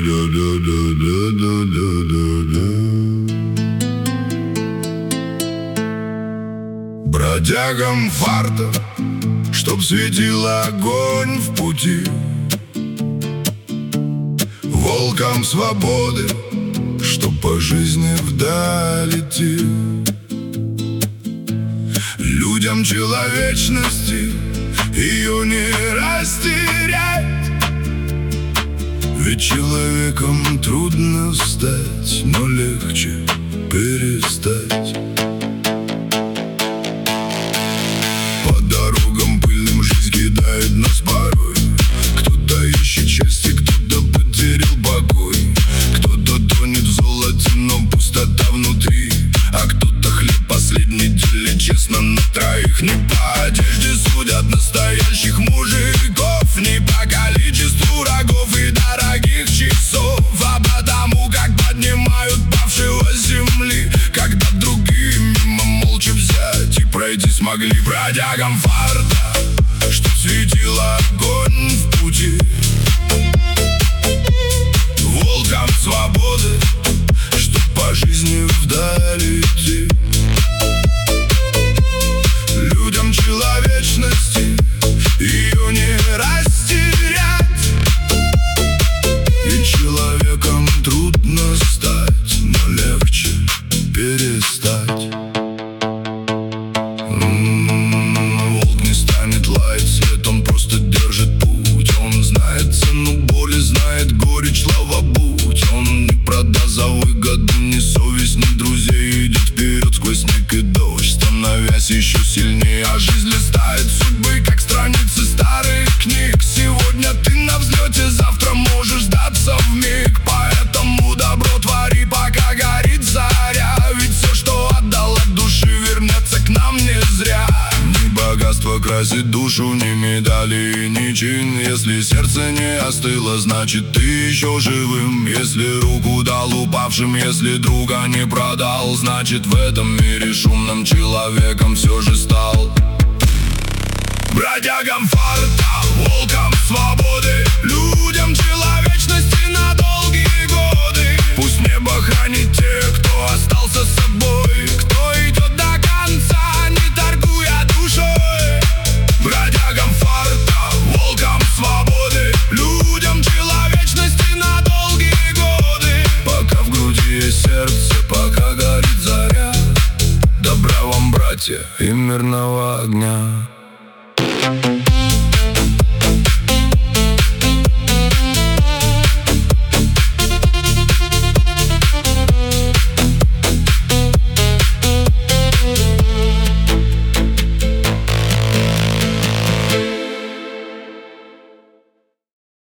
Бродягам фарта, чтоб светил огонь в пути, волкам свободы, чтоб по жизни вдаль идти, людям человечности ее не растерять. Ведь человеком трудно стать, но легче перестать. По дорогам пыльным жизнь кидает нас порой. Кто-то ищет счастье, кто-то потерял покой, кто-то тонет в золоте, но пустота внутри, а кто-то хлеб последний делит честно на троих. Не по одежде судят настоящих мужиков, не по количеству рогов и дорогих часов, а потому как поднимают павшего с земли, когда другие мимо молча взять и пройти смогли. Бродягам фарта, чтоб светил огонь в пути, волкам свободы, чтоб по жизни вдаль идти, людям человечности ее не растерять. Ведь человеком трудно стать, но легче перестать. Волк не станет лаять след, он просто держит путь. Он знает цену боли, знает горечь, слава будь. Он не продаст за выгоду ни совесть, ни друзей. Идет вперед сквозь снег и дождь, становясь еще сильнее. А жизнь листает судьбы, как страницы старых книг. Сегодня ты на взлете, завтра можешь сдаться вмиг. Поэтому добро твори, пока горит заря. Ведь все, что отдал от души, вернется к нам не зря. Ни богатство красит душу, ни медали, ни чин. Если сердце не остыло, значит ты еще живым. Если руку дал упавшим, если друга не продал, значит в этом мире шумным человеком все же стал. Бродягам фарта, волкам свободы, людям человечности на долгие годы. Пусть небо хранит тех, кто остался собой, кто идет до конца, не торгуя душой. Бродягам фарта, волкам свободы, людям человечности на долгие годы. Пока в груди есть сердце, пока горит заря, добра вам, братья, и мирного огня.